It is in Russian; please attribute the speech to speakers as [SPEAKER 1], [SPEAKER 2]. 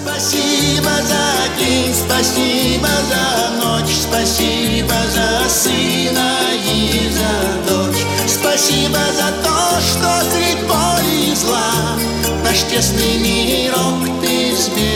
[SPEAKER 1] Спасибо за день, спасибо за ночь, спасибо за сына и за дочь. Спасибо за то, что средь боли и зла наш тесный мирок ты сберег.